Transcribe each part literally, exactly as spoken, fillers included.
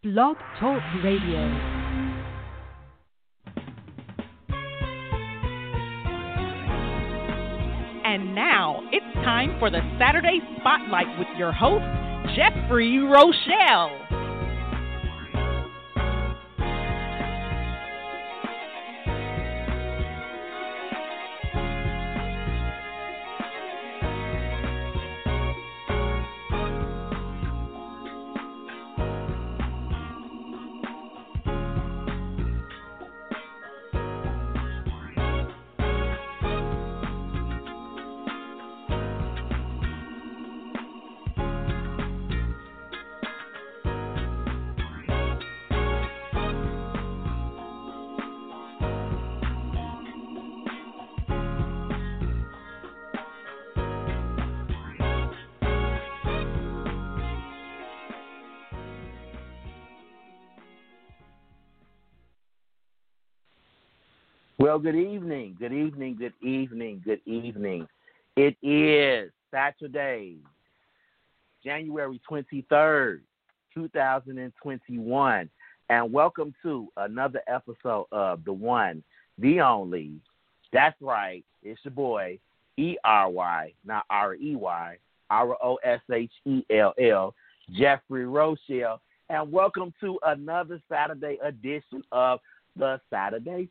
Blog Talk Radio. And now it's time for the Saturday Spotlight with your host, Jeffrey Rochelle. Well, good evening, good evening, good evening, good evening. It is Saturday, January twenty-third, two thousand twenty-one, and welcome to another episode of the one, the only, that's right, it's your boy, E R Y, not R E Y, R O S H E L L, Jeffrey Rochelle, and welcome to another Saturday edition of the Saturday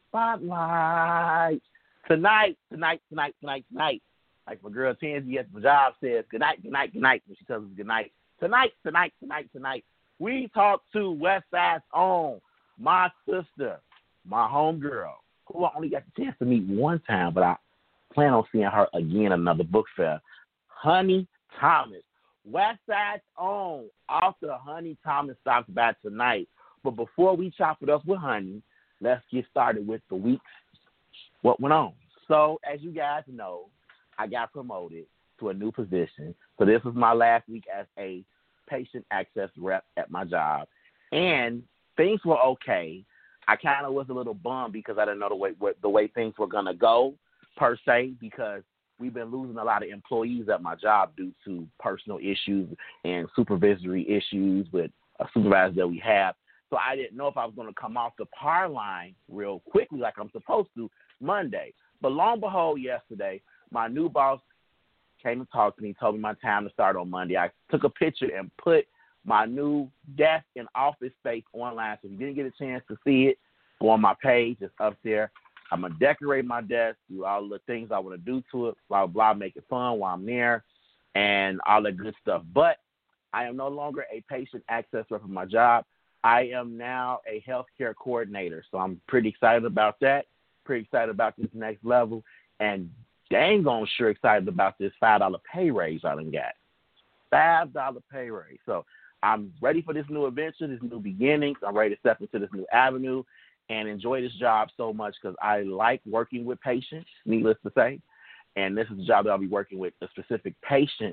Spotlight. Tonight, tonight, tonight, tonight, tonight. Like my girl Tansy at the job says, good night, good night, good night. When she tells us good night. Tonight, tonight, tonight, tonight. We talk to Westside's own, my sister, my homegirl, who I only got the chance to meet one time, but I plan on seeing her again at another book fair. Honey Thomas. Westside's own author Honey Thomas stops by tonight. But before we chop it up with Honey, let's get started with the week's what went on. So, as you guys know, I got promoted to a new position. So this was my last week as a patient access rep at my job. And things were okay. I kind of was a little bummed because I didn't know the way, the way things were going to go, per se, because we've been losing a lot of employees at my job due to personal issues and supervisory issues with a supervisor that we have. So I didn't know if I was going to come off the par line real quickly like I'm supposed to Monday. But lo and behold, yesterday, my new boss came and talked to me, told me my time to start on Monday. I took a picture and put my new desk and office space online. So if you didn't get a chance to see it, go on my page. It's up there. I'm going to decorate my desk, do all the things I want to do to it, blah, blah, make it fun while I'm there, and all that good stuff. But I am no longer a patient access rep for my job. I am now a healthcare coordinator, so I'm pretty excited about that, pretty excited about this next level, and dang on sure excited about this five dollar pay raise I done got. five dollar pay raise. So I'm ready for this new adventure, this new beginnings. I'm ready to step into this new avenue and enjoy this job so much because I like working with patients, needless to say, and this is a job that I'll be working with a specific patient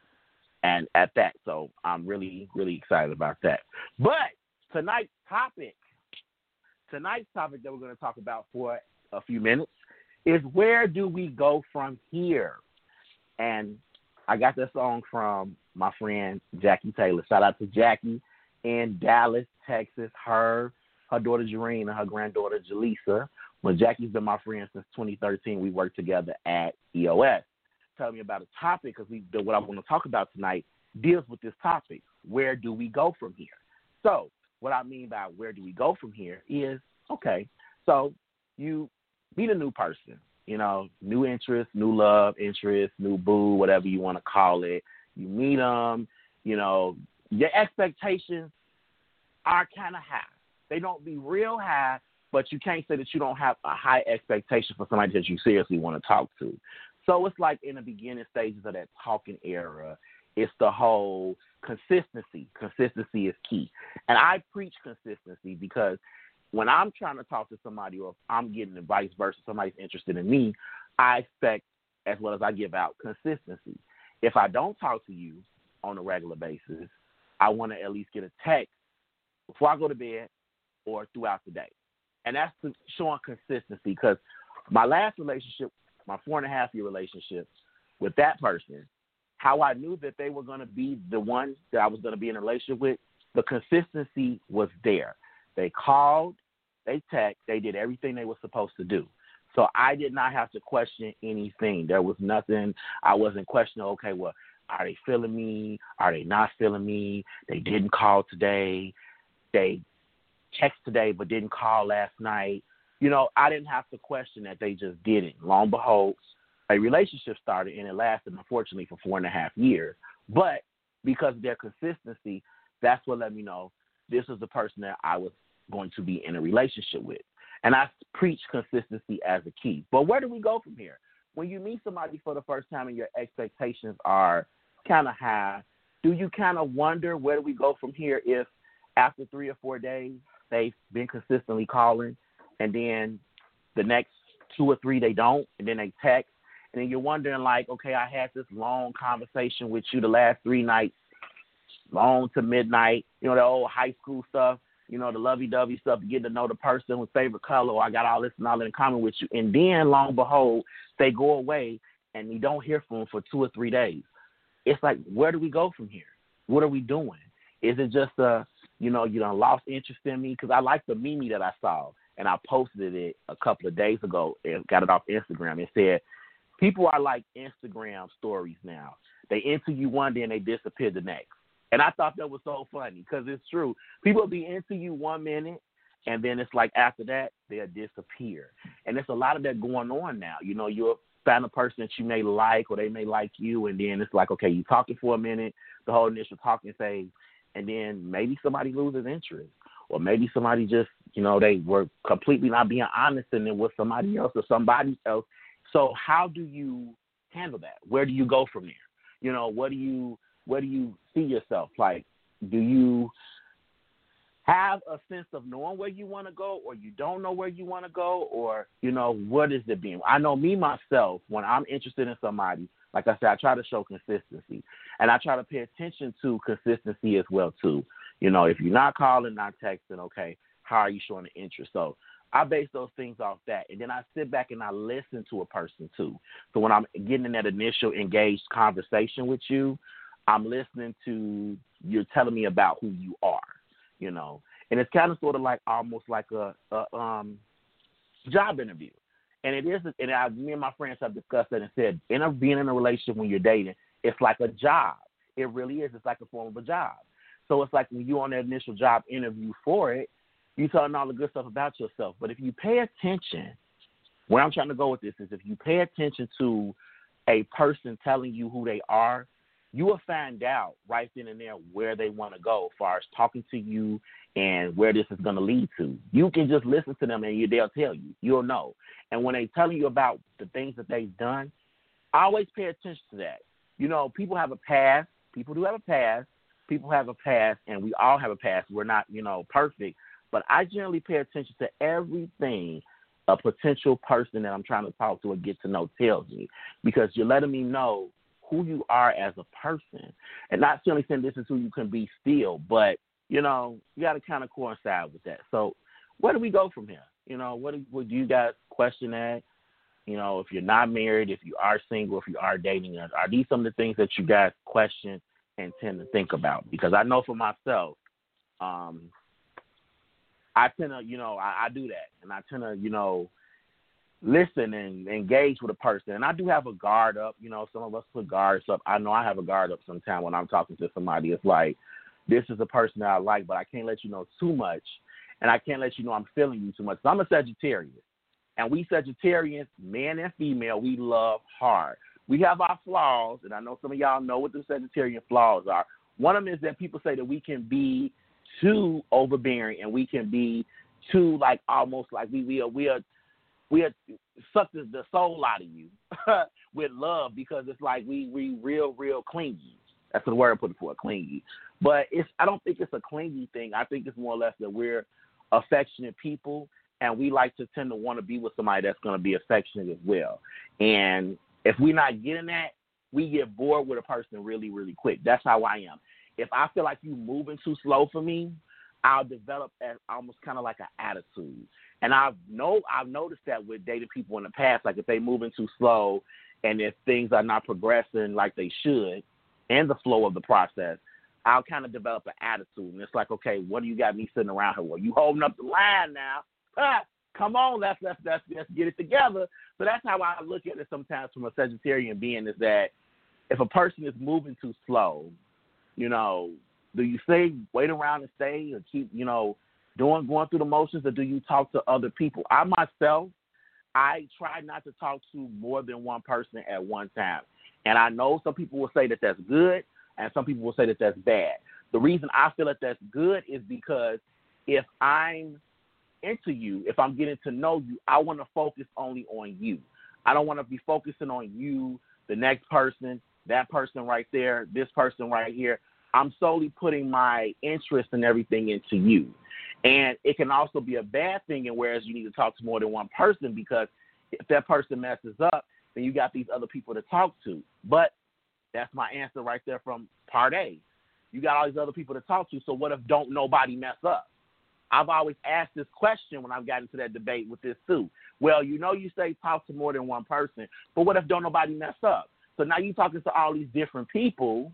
and at that. So I'm really, really excited about that. But Tonight's topic, tonight's topic that we're going to talk about for a few minutes is where do we go from here? And I got this song from my friend Jackie Taylor. Shout out to Jackie in Dallas, Texas. Her, her daughter Jareen, and her granddaughter Jaleesa. Well, Jackie's been my friend since twenty thirteen. We worked together at E O S. Tell me about a topic because we what I want to talk about tonight deals with this topic. Where do we go from here? So what I mean by where do we go from here is, okay, so you meet a new person, you know, new interest, new love, interest, new boo, whatever you want to call it. You meet them, you know, your expectations are kind of high. They don't be real high, but you can't say that you don't have a high expectation for somebody that you seriously want to talk to. So it's like in the beginning stages of that talking era, it's the whole consistency. Consistency is key. And I preach consistency because when I'm trying to talk to somebody or if I'm getting it vice versa, somebody's interested in me, I expect, as well as I give out, consistency. If I don't talk to you on a regular basis, I want to at least get a text before I go to bed or throughout the day. And that's showing consistency because my last relationship, my four and a half year relationship with that person, how I knew that they were going to be the one that I was going to be in a relationship with the consistency was there. They called, they texted, they did everything they were supposed to do. So I did not have to question anything. There was nothing. I wasn't questioning, okay, well, are they feeling me? Are they not feeling me? They didn't call today. They text today but didn't call last night. You know, I didn't have to question that. They just didn't. Lo and behold, a relationship started, and it lasted, unfortunately, for four and a half years. But because of their consistency, that's what let me know this is the person that I was going to be in a relationship with. And I preach consistency as a key. But where do we go from here? When you meet somebody for the first time and your expectations are kind of high, do you kind of wonder where do we go from here if after three or four days they've been consistently calling and then the next two or three they don't, and then they text, and then you're wondering like, okay, I had this long conversation with you the last three nights, long to midnight, you know, the old high school stuff. You know, the lovey-dovey stuff, getting to know the person with favorite color, or I got all this and all that in common with you. And then, lo and behold, they go away and you don't hear from them for two or three days. It's like, where do we go from here? What are we doing? Is it just, a, you know, you done lost interest in me? Because I like the meme that I saw, and I posted it a couple of days ago and got it off Instagram. It said, people are like Instagram stories now. They enter you one day and they disappear the next. And I thought that was so funny because it's true. People be into you one minute, and then it's like after that, they'll disappear. And there's a lot of that going on now. You know, you'll find a person that you may like or they may like you, and then it's like, okay, you're talking for a minute, the whole initial talking phase, and then maybe somebody loses interest. Or maybe somebody just, you know, they were completely not being honest and then with somebody else or somebody else. So how do you handle that? Where do you go from there? You know, what do you... Where do you see yourself? Like, do you have a sense of knowing where you want to go, or you don't know where you want to go, or, you know, what is it being? I know me, myself, when I'm interested in somebody, like I said, I try to show consistency, and I try to pay attention to consistency as well, too. You know, if you're not calling, not texting, okay, how are you showing the interest? So I base those things off that, and then I sit back and I listen to a person, too. So when I'm getting in that initial engaged conversation with you, I'm listening to, you're telling me about who you are, you know. And it's kind of sort of like almost like a, a um, job interview. And it is, and I, me and my friends have discussed that and said, in a, being in a relationship when you're dating, it's like a job. It really is. It's like a form of a job. So it's like when you're on that initial job interview for it, you're telling all the good stuff about yourself. But if you pay attention, where I'm trying to go with this is if you pay attention to a person telling you who they are, you will find out right then and there where they want to go as far as talking to you and where this is going to lead to. You can just listen to them and you, they'll tell you. You'll know. And when they're telling you about the things that they've done, always pay attention to that. You know, people have a past. People do have a past. People have a past, and we all have a past. We're not, you know, perfect. But I generally pay attention to everything a potential person that I'm trying to talk to or get to know tells me, because you're letting me know who you are as a person, and not simply saying this is who you can be still, but, you know, you got to kind of coincide with that. So where do we go from here? You know, what do, what do you guys question that? You know, if you're not married, if you are single, if you are dating, are these some of the things that you guys question and tend to think about? Because I know for myself, um, I tend to, you know, I, I do that, and I tend to, you know, listen and engage with a person. And I do have a guard up. You know, some of us put guards up. I know I have a guard up sometimes when I'm talking to somebody. It's like, this is a person that I like, but I can't let you know too much, and I can't let you know I'm feeling you too much. So I'm a Sagittarius, and we Sagittarians, men and female, we love hard. We have our flaws, and I know some of y'all know what the Sagittarian flaws are. One of them is that people say that we can be too overbearing, and we can be too, like, almost like we, we are, we are, We'll suck the, the soul out of you with love, because it's like we we real, real clingy. That's the word I put it for, clingy. But it's I don't think it's a clingy thing. I think it's more or less that we're affectionate people, and we like to tend to want to be with somebody that's going to be affectionate as well. And if we're not getting that, we get bored with a person really, really quick. That's how I am. If I feel like you moving too slow for me, I'll develop as almost kind of like an attitude. And I've know I've noticed that with dating people in the past, like if they moving too slow and if things are not progressing like they should and the flow of the process, I'll kind of develop an attitude. And it's like, okay, what do you got me sitting around here? Well, you holding up the line now. Ah, come on, let's, let's, let's, let's get it together. So that's how I look at it sometimes from a Sagittarian being, is that if a person is moving too slow, you know, do you say wait around and stay or keep, you know, doing going through the motions, or do you talk to other people? I myself, I try not to talk to more than one person at one time. And I know some people will say that that's good, and some people will say that that's bad. The reason I feel that that's good is because if I'm into you, if I'm getting to know you, I want to focus only on you. I don't want to be focusing on you, the next person, that person right there, this person right here. I'm solely putting my interest and everything into you. And it can also be a bad thing, and whereas you need to talk to more than one person, because if that person messes up, then you got these other people to talk to. But that's my answer right there from part A. You got all these other people to talk to, so what if don't nobody mess up? I've always asked this question when I've gotten into that debate with this too. Well, you know you say talk to more than one person, but what if don't nobody mess up? So now you're talking to all these different people,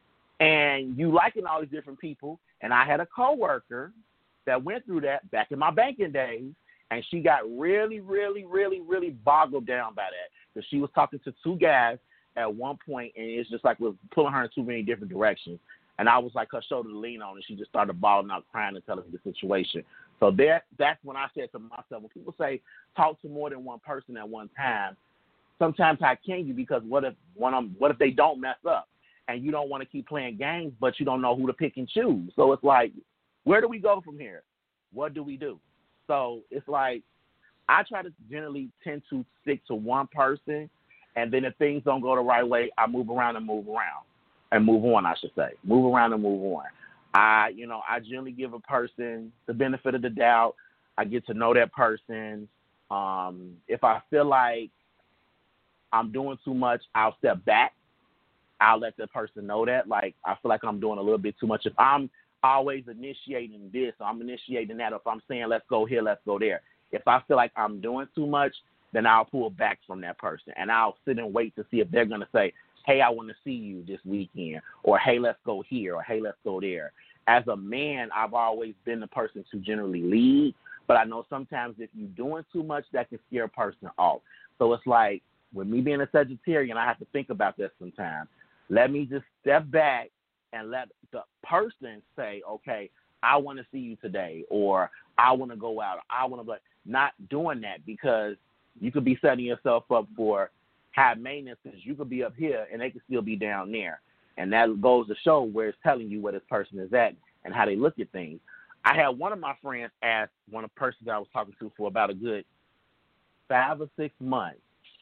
and you liking all these different people, and I had a coworker that went through that back in my banking days, and she got really, really, really, really boggled down by that, because she was talking to two guys at one point, and it's just like it was pulling her in too many different directions. And I was like her shoulder to lean on, and she just started bawling out, crying, and telling me the situation. So that that's when I said to myself, when people say talk to more than one person at one time, sometimes how can you? Because what if one of them, what if they don't mess up, and you don't want to keep playing games, but you don't know who to pick and choose? So it's like, where do we go from here? What do we do? So it's like I try to generally tend to stick to one person, and then if things don't go the right way, I move around and move around. And move on, I should say. Move around and move on. I, you know, I generally give a person the benefit of the doubt. I get to know that person. Um, if I feel like I'm doing too much, I'll step back. I'll let the person know that. Like, I feel like I'm doing a little bit too much. If I'm always initiating this, or I'm initiating that, or if I'm saying let's go here, let's go there, if I feel like I'm doing too much, then I'll pull back from that person. And I'll sit and wait to see if they're going to say, hey, I want to see you this weekend, or hey, let's go here, or hey, let's go there. As a man, I've always been the person to generally lead, but I know sometimes if you're doing too much, that can scare a person off. So it's like, with me being a Sagittarian, I have to think about that sometimes. Let me just step back and let the person say, okay, I want to see you today, or I want to go out, or I want to, but not doing that, because you could be setting yourself up for high maintenance, because you could be up here and they could still be down there. And that goes to show where it's telling you where this person is at and how they look at things. I had one of my friends ask one of the persons I was talking to for about a good five or six months.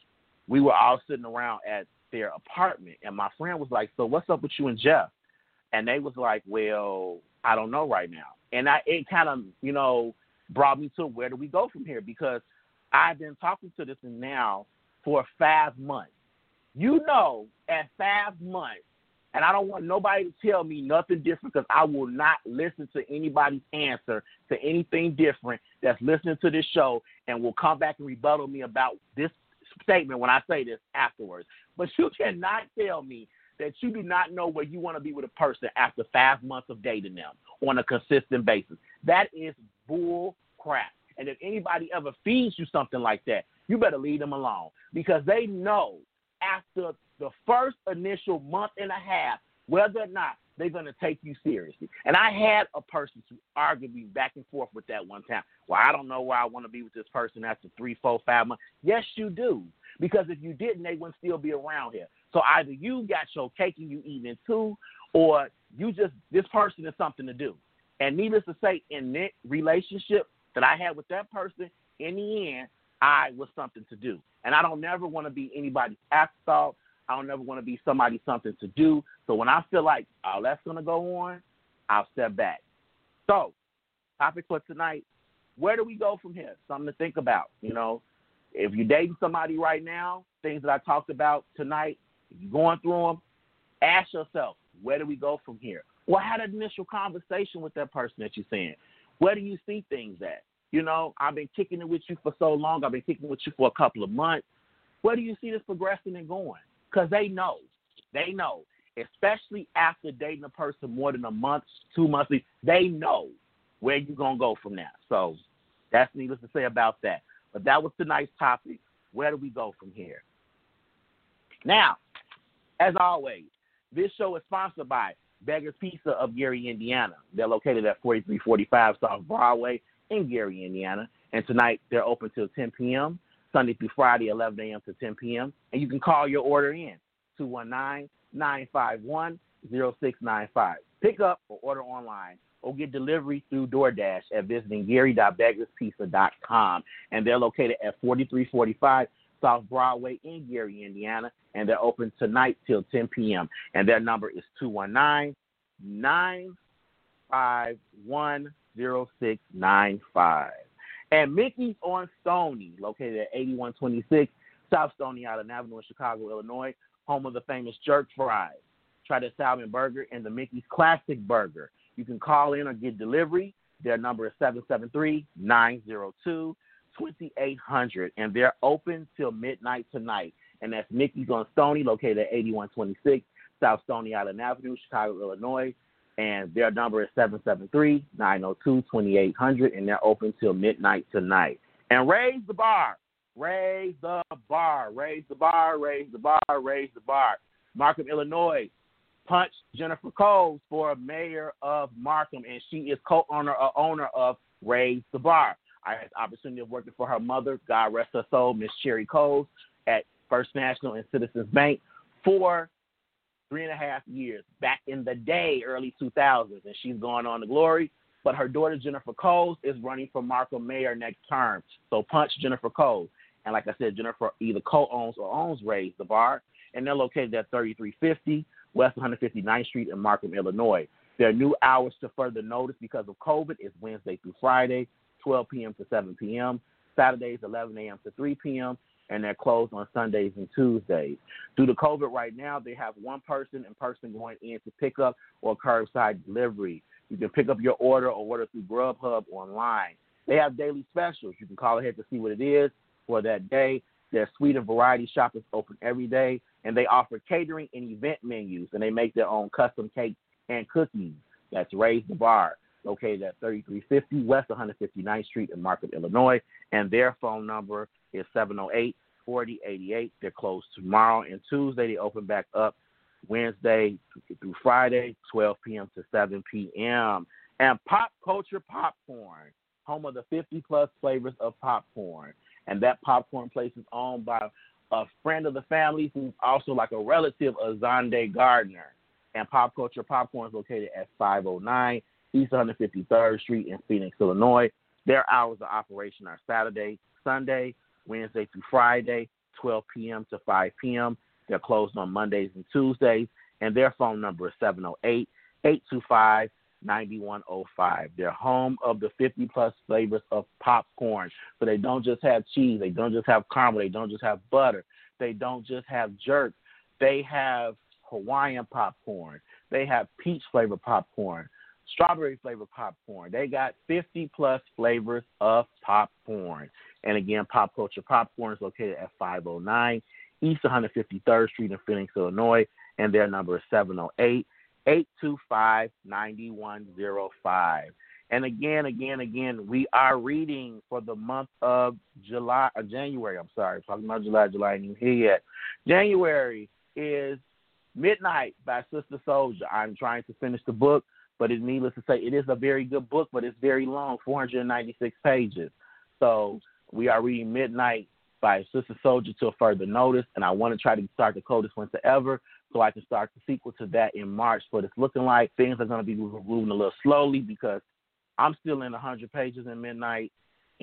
We were all sitting around at their apartment, and my friend was like, so what's up with you and Jeff? And they was like, well, I don't know right now. And I, it kind of, you know, brought me to where do we go from here? Because I've been talking to this and now for five months. You know, at five months, and I don't want nobody to tell me nothing different, because I will not listen to anybody's answer to anything different that's listening to this show and will come back and rebuttal me about this statement when I say this afterwards. But you cannot tell me that you do not know where you want to be with a person after five months of dating them on a consistent basis. That is bull crap. And if anybody ever feeds you something like that, you better leave them alone, because they know after the first initial month and a half whether or not they're going to take you seriously. And I had a person to argue me back and forth with that one time. Well, I don't know where I want to be with this person after three, four, five months. Yes, you do, because if you didn't, they wouldn't still be around here. So either you got your cake and you eating it too, or you just, this person is something to do. And needless to say, in that relationship that I had with that person, in the end, I was something to do. And I don't never want to be anybody's afterthought. I don't never want to be somebody something to do. So when I feel like, oh, that's going to go on, I'll step back. So, topic for tonight, where do we go from here? Something to think about. You know, if you're dating somebody right now, things that I talked about tonight, if you're going through them, ask yourself, where do we go from here? Well, have an initial conversation with that person that you're seeing. Where do you see things at? You know, I've been kicking it with you for so long. I've been kicking it with you for a couple of months. Where do you see this progressing and going? Because they know. They know. especially after dating a person more than a month, two months, they know where you're going to go from there. So that's needless to say about that. But that was tonight's topic. Where do we go from here? Now, as always, this show is sponsored by Beggar's Pizza of Gary, Indiana. They're located at forty-three forty-five South Broadway in Gary, Indiana. And tonight they're open till ten p.m., Sunday through Friday, eleven a.m. to ten p.m. And you can call your order in, two one nine, nine five one, zero six nine five. Pick up or order online or get delivery through DoorDash at visiting gary dot beggars pizza dot com. And they're located at forty-three forty-five South Broadway in Gary, Indiana. And they're open tonight till ten p.m. And their number is two one nine, nine five one, zero six nine five. And Mickey's on Stony, located at eighty-one twenty-six South Stony Island Avenue in Chicago, Illinois, home of the famous jerk fries. Try the salmon burger and the Mickey's Classic Burger. You can call in or get delivery. Their number is seven seven three, nine zero two, two eight zero zero. And they're open till midnight tonight. And that's Mickey's on Stony, located at eighty-one twenty-six South Stony Island Avenue, Chicago, Illinois. And their number is seven seven three, nine zero two, two eight zero zero. And they're open till midnight tonight. And raise the bar. Raise the bar. Raise the bar. Raise the bar. Raise the bar. Markham, Illinois. Punch Jennifer Coles for mayor of Markham, and she is co-owner or owner of Raise the Bar. I had the opportunity of working for her mother, God rest her soul, Miss Cherry Coles, at First National and Citizens Bank for three and a half years back in the day, early two thousands, and she's gone on to glory. But her daughter, Jennifer Coles, is running for Markham mayor next term. So punch Jennifer Coles. And like I said, Jennifer either co-owns or owns Raise the Bar, and they're located at thirty-three fifty West one fifty-ninth Street in Markham, Illinois. Their new hours to further notice because of COVID is Wednesday through Friday, twelve p.m. to seven p.m., Saturdays, eleven a.m. to three p.m., and they're closed on Sundays and Tuesdays. Due to COVID right now, they have one person in person going in to pick up or curbside delivery. You can pick up your order or order through Grubhub online. They have daily specials. You can call ahead to see what it is for that day. Their suite of variety shop is open every day, and they offer catering and event menus, and they make their own custom cakes and cookies. That's Raise the Bar, located at thirty-three fifty West one fifty-ninth Street in Markham, Illinois, and their phone number is seven oh eight, four oh eight eight. They're closed tomorrow and Tuesday. They open back up Wednesday through Friday, twelve p.m. to seven p.m. And Pop Culture Popcorn, home of the fifty-plus flavors of popcorn. And that popcorn place is owned by a friend of the family who's also like a relative of Zonde Gardner. And Pop Culture Popcorn is located at five oh nine East one fifty-third Street in Phoenix, Illinois. Their hours of operation are Saturday, Sunday, Wednesday through Friday, twelve p.m. to five p.m. They're closed on Mondays and Tuesdays. And their phone number is seven oh eight, eight two five, nine one oh five. They're home of the fifty-plus flavors of popcorn. So they don't just have cheese. They don't just have caramel. They don't just have butter. They don't just have jerk. They have Hawaiian popcorn. They have peach-flavored popcorn, strawberry-flavored popcorn. They got fifty-plus flavors of popcorn. And, again, Pop Culture Popcorn is located at five oh nine East one fifty-third Street in Phoenix, Illinois, and their number is seven oh eight, eight two five, nine one oh five. And again, again, again, we are reading for the month of July, or January, I'm sorry, talking about July, July ain't even here yet. January is Midnight by Sister Soldier. I'm trying to finish the book, but it's needless to say, it is a very good book, but it's very long, four hundred ninety-six pages. So we are reading Midnight by Sister Soldier till further notice, and I want to try to start the Coldest Winter Ever so I can start the sequel to that in March. But it's looking like things are going to be moving a little slowly because I'm still in one hundred pages in Midnight,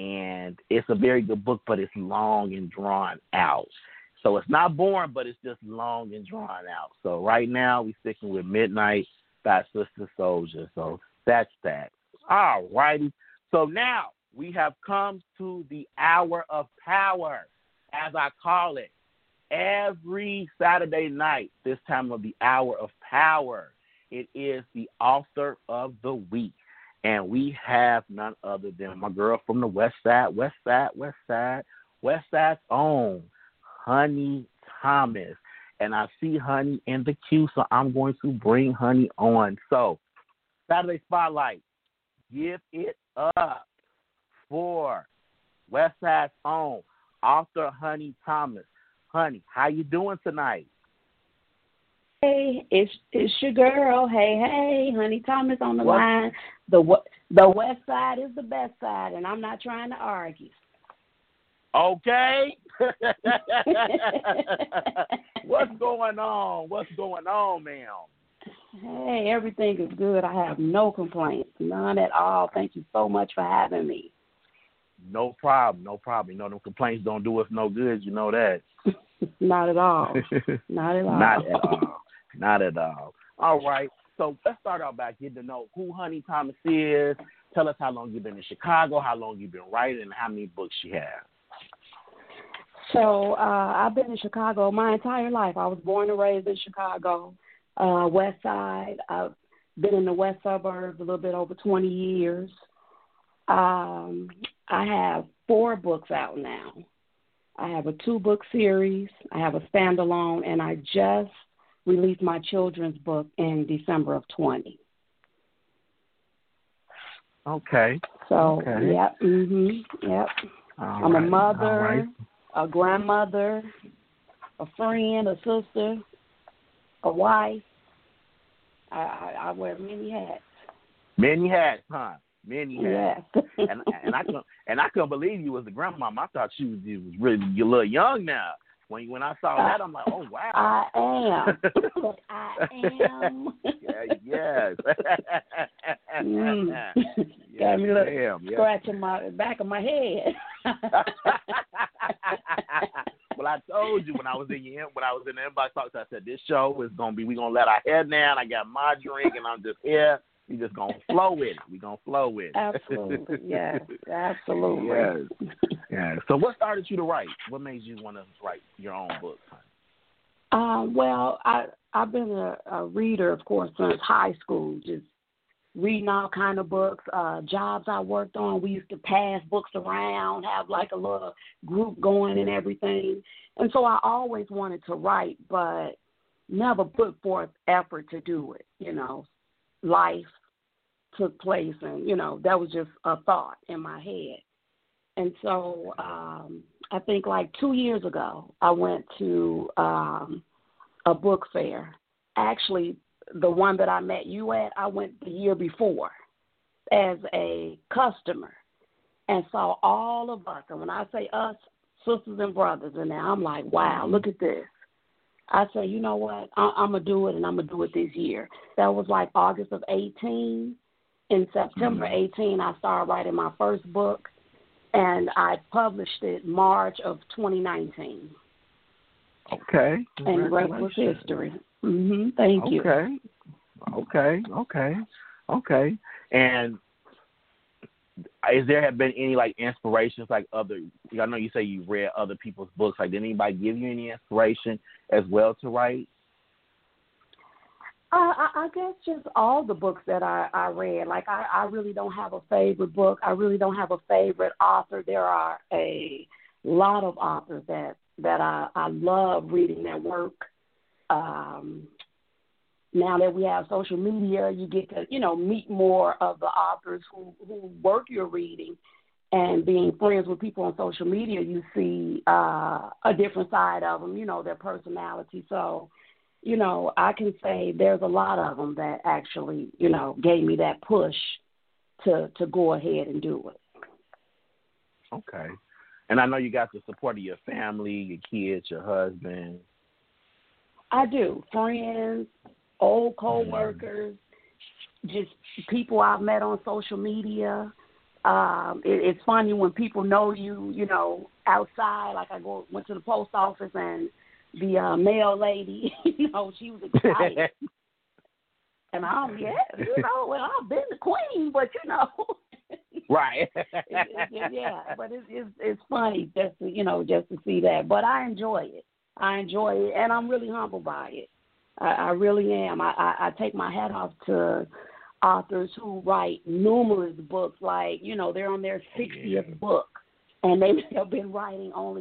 and it's a very good book, but it's long and drawn out. So it's not boring, but it's just long and drawn out. So right now we're sticking with Midnight by Sister Soldier. So that's that. All righty. So now we have come to the hour of power, as I call it. Every Saturday night, this time of the hour of power, it is the author of the week. And we have none other than my girl from the West Side, West Side, West Side, West Side's own, Honey Thomas. and I see Honey in the queue, so I'm going to bring Honey on. So, Saturday Spotlight, give it up for Westside's own author Honey Thomas. Honey, how you doing tonight? Hey, it's it's your girl. Hey, hey, Honey Thomas on the What? line. The the West Side is the best side, and I'm not trying to argue. Okay. What's going on? What's going on, ma'am? Hey, everything is good. I have no complaints, none at all. Thank you so much for having me. No problem, no problem. You know, them complaints don't do us no good. You know that. Not at all. Not at all. Not at all. Not at all. All right. So let's start out by getting to know who Honey Thomas is. Tell us how long you've been in Chicago, how long you've been writing, and how many books you have. So uh, I've been in Chicago my entire life. I was born and raised in Chicago, uh, West Side. I've been in the West Suburbs a little bit over twenty years. Um, I have four books out now. I have a two-book series. I have a standalone, and I just released my children's book in December of twenty. Okay. So, okay. yep, mhm, yep. All I'm right. a mother, All right. a grandmother, a friend, a sister, a wife. I, I, I wear many hats. Many hats, huh? Many hats. Yes. and and I couldn't and I couldn't believe you was the grandmama. I thought she was, you was really a little young now. When when I saw that, I'm like, oh wow. I am. I am. yeah, yes. mm. yes, Got me a little ma'am, yes. scratch in my back of my head. Well, I told you when I was in your when I was in the inbox talks, I said this show is gonna be we gonna let our head down. I got my drink and I'm just here. We just gonna flow with it. We gonna flow with it. Absolutely, yes, absolutely. Yes, yes. So, what started you to write? What made you want to write your own books? Um, well, I I've been a, a reader, of course, since high school. Just reading all kind of books. Uh, jobs I worked on, we used to pass books around, have like a little group going and everything. And so I always wanted to write, but never put forth effort to do it. You know, life took place, and you know that was just a thought in my head. And so um, I think like two years ago, I went to um, a book fair. Actually, the one that I met you at, I went the year before as a customer and saw all of us. And when I say us, sisters and brothers, and now I'm like, wow, look at this. I said, you know what, I- I'm going to do it, and I'm going to do it this year. That was like August of eighteen. In September eighteenth, I started writing my first book, and I published it March of twenty nineteen. Okay. And the rest was history. Mm-hmm. Thank you. Okay. Okay. Okay. Okay. And is there have been any like inspirations, like other? I know you say you read other people's books. Like, did anybody give you any inspiration as well to write? Uh, I, I guess just all the books that I, I read. Like, I, I really don't have a favorite book. I really don't have a favorite author. There are a lot of authors that, that I, I love reading their work. Um, now that we have social media, you get to, you know, meet more of the authors who, who work you're reading. And being friends with people on social media, you see uh, a different side of them, you know, their personality. So, you know, I can say there's a lot of them that actually, you know, gave me that push to, to go ahead and do it. Okay. And I know you got the support of your family, your kids, your husband. I do. Friends, old coworkers, just people I've met on social media. Um, it, it's funny when people know you, you know, outside. Like I go went to the post office and the uh, mail lady, you know, she was excited. And I'm, yeah, you know, well, I've been the queen, but, you know. Right. it, it, yeah, but it's, it's it's funny just to, you know, just to see that. But I enjoy it. I enjoy it, and I'm really humbled by it. I, I really am. I, I, I take my hat off to authors who write numerous books, like, you know, they're on their sixtieth yeah. book, and they have been writing only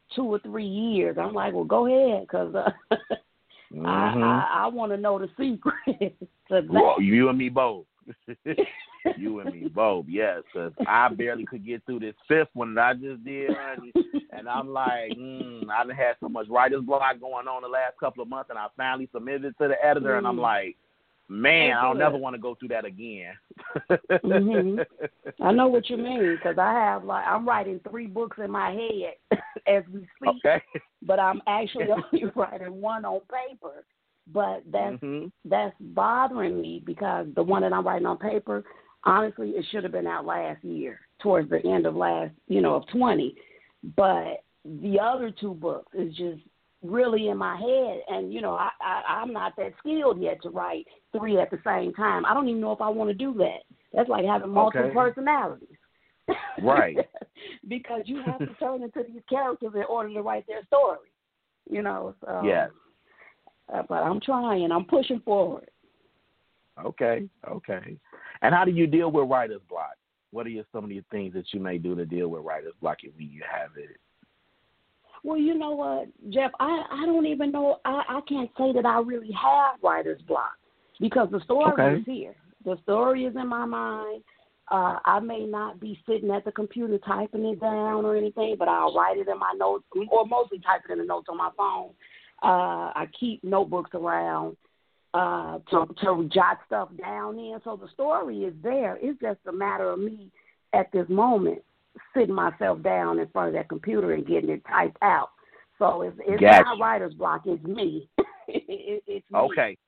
two or three years. I'm like, well, go ahead, because uh, mm-hmm. I, I, I want to know the secret to that. Well, you and me both. You and me both, yes, because I barely could get through this fifth one that I just did, honey. And I'm like, mm, I done had so much writer's block going on the last couple of months, and I finally submitted it to the editor, mm. and I'm like, man, I don't never want to go through that again. mm-hmm. I know what you mean, because I have, like, I'm writing three books in my head as we speak, okay. but I'm actually only writing one on paper. But that's mm-hmm. that's bothering me, because the one that I'm writing on paper, honestly, it should have been out last year, towards the end of last, you know, of twenty. But the other two books is just really in my head, and you know, I, I I'm not that skilled yet to write three at the same time. I don't even know if I want to do that. That's like having multiple okay. personalities. Right. Because you have to turn into these characters in order to write their story. You know. So. Yes. Uh, but I'm trying. I'm pushing forward. Okay, okay. And how do you deal with writer's block? What are your, some of the things that you may do to deal with writer's block if you have it? Well, you know what, Jeff, I, I don't even know. I, I can't say that I really have writer's block, because the story okay. is here. The story is in my mind. Uh, I may not be sitting at the computer typing it down or anything, but I'll write it in my notes, or mostly type it in the notes on my phone. Uh, I keep notebooks around uh, to, to jot stuff down in. So the story is there. It's just a matter of me at this moment sitting myself down in front of that computer and getting it typed out. So it's, it's gotcha. not writer's block. It's me. it, it's me. Okay.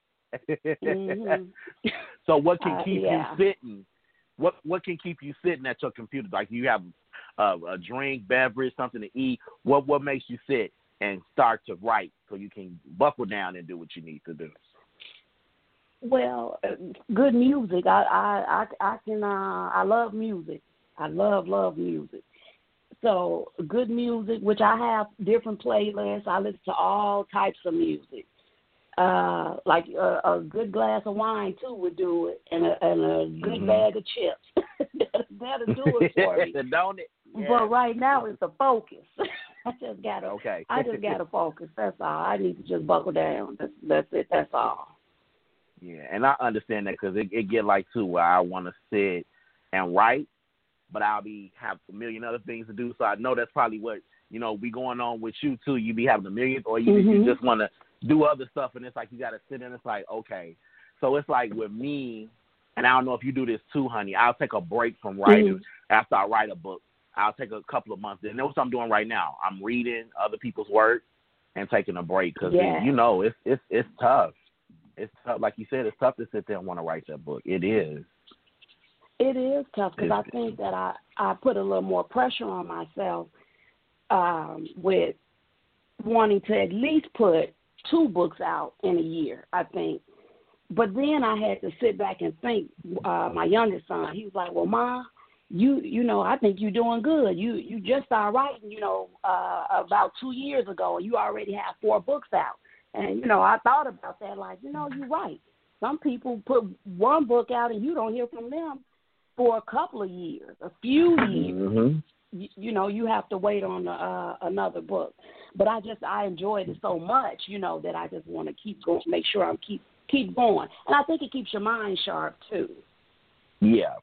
mm-hmm. So what can uh, keep yeah. you sitting? What what can keep you sitting at your computer? Like, you have uh, a drink, beverage, something to eat. What what makes you sit and start to write so you can buckle down and do what you need to do? Well, uh, good music. I I I, I can. Uh, I love music. I love love music. So good music, which I have different playlists. I listen to all types of music. Uh, like a, a good glass of wine too would do it, and a, and a good mm-hmm. bag of chips. That'll do it for me. Don't it? Yeah. But right now it's the focus. I just gotta. Okay. I just gotta focus. That's all. I need to just buckle down. That's, that's it. That's all. Yeah, and I understand that, because it, it get like too where I want to sit and write, but I'll be have a million other things to do. So I know that's probably what you know be going on with you too. You be having a million, or you, mm-hmm. you just want to do other stuff, and it's like you got to sit and it's like, okay. So it's like with me, and I don't know if you do this too, honey. I'll take a break from writing mm-hmm. after I write a book. I'll take a couple of months. And that's what I'm doing right now. I'm reading other people's work and taking a break, because yeah. you know it's it's it's tough. It's tough, like you said. It's tough to sit there and want to write that book. It is. It is tough, because I think that I, I put a little more pressure on myself um, with wanting to at least put two books out in a year, I think. But then I had to sit back and think. Uh, my youngest son, he was like, well, Ma, you you know, I think you're doing good. You you just started writing, you know, uh, about two years ago, and you already have four books out. And, you know, I thought about that, like, you know, you're right. Some people put one book out and you don't hear from them for a couple of years, a few years. Mm-hmm. You, you know, you have to wait on uh, another book. But I just, I enjoyed it so much, you know, that I just want to keep going, make sure I'm keep keep going. And I think it keeps your mind sharp, too. Yeah,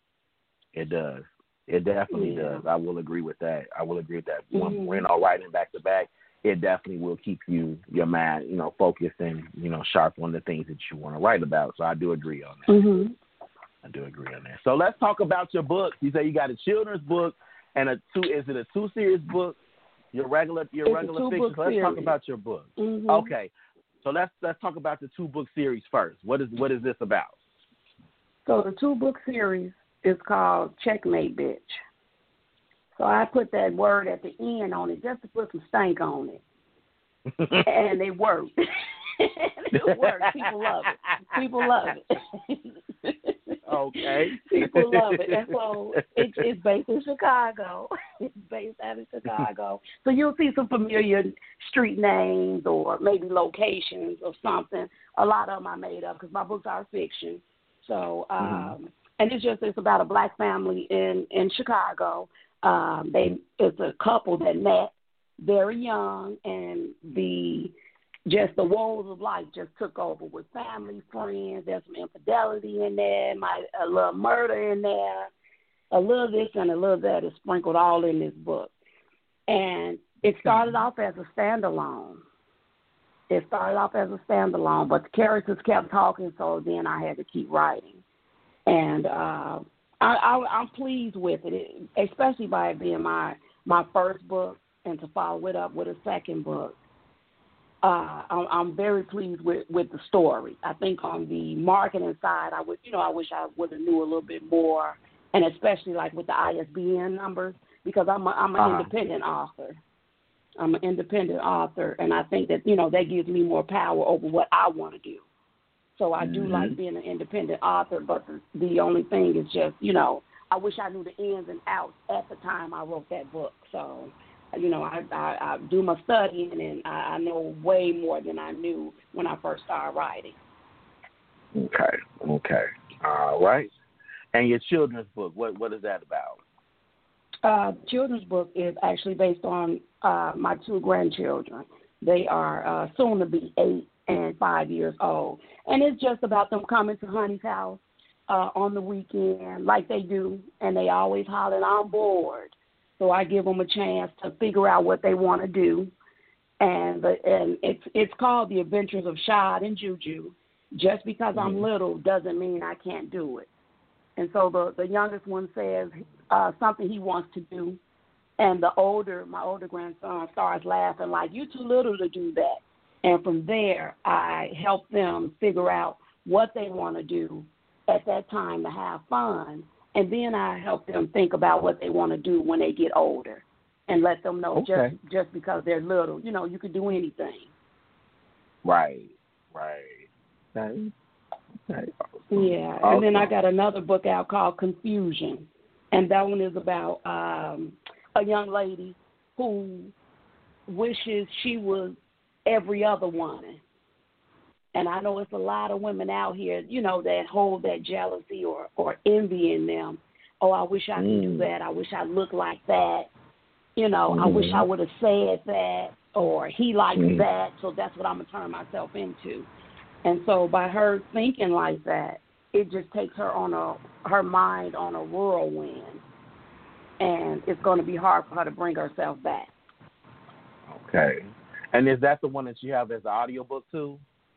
it does. It definitely yeah. does. I will agree with that. I will agree with that. Mm-hmm. When we're all writing back to back, it definitely will keep you, your mind, you know, focused and, you know, sharp on the things that you want to write about. So I do agree on that. Mm-hmm. I do agree on that. So let's talk about your books. You say you got a children's book and a two. Is it a two series book? Your regular, your it's regular fiction. So let's series. talk about your book. Mm-hmm. Okay. So let's let's talk about the two book series first. What is what is this about? So the two book series is called Checkmate, Bitch. So I put that word at the end on it just to put some stank on it. And it worked. It worked. People love it. People love it. Okay. People love it. And so it's, it's based in Chicago. It's based out of Chicago. So you'll see some familiar street names or maybe locations or something. A lot of them I made up because my books are fiction. So, um, mm-hmm. and it's just, it's about a black family in, in Chicago. Um, they, it's a couple that met, very young, and the just the woes of life just took over with family, friends. There's some infidelity in there, my a little murder in there, a little this and a little that is sprinkled all in this book. And it started off as a standalone. It started off as a standalone, but the characters kept talking, so then I had to keep writing. And uh, I, I, I'm pleased with it, it, especially by it being my, my first book and to follow it up with a second book. Uh, I'm, I'm very pleased with, with the story. I think on the marketing side, I would, you know, I wish I would have knew a little bit more, and especially like with the I S B N numbers, because I'm a, I'm an uh-huh. independent author. I'm an independent author, and I think that, you know, that gives me more power over what I want to do. So I do mm-hmm. like being an independent author, but the, the only thing is just, you know, I wish I knew the ins and outs at the time I wrote that book. So, you know, I, I, I do my studying, and I, I know way more than I knew when I first started writing. Okay, okay. All right. And your children's book, what what is that about? Uh, the children's book is actually based on uh, my two grandchildren. They are uh, soon to be eight and five years old. And it's just about them coming to Honey's house uh, on the weekend like they do, and they always holler, I'm bored. So I give them a chance to figure out what they want to do. And the, and it's it's called The Adventures of Shad and Juju. Just because mm-hmm. I'm little doesn't mean I can't do it. And so the, the youngest one says uh, something he wants to do, and the older, my older grandson starts laughing like, you too little to do that. And from there, I help them figure out what they want to do at that time to have fun. And then I help them think about what they want to do when they get older, and let them know okay. just just because they're little, you know, you can do anything. Right, right. Okay. Okay. Yeah, and awesome. then I got another book out called Confusion, and that one is about um, a young lady who wishes she was every other woman. And I know it's a lot of women out here, you know, that hold that jealousy or, or envy in them. Oh, I wish I could mm. do that. I wish I looked like that. You know, mm. I wish I would have said that, or he likes mm. that, so that's what I'm going to turn myself into. And so by her thinking like that, it just takes her on a her mind on a whirlwind, and it's going to be hard for her to bring herself back. Okay. And is that the one that you have as an audiobook too?